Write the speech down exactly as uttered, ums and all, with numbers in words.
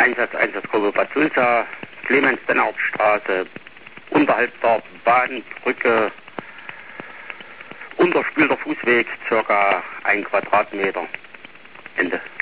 Einsatz, Einsatzgruppe Bad Sulza, Clemens-Dennert-Straße, unterhalb der Bahnbrücke, unterspülter Fußweg, circa ein Quadratmeter. Ende.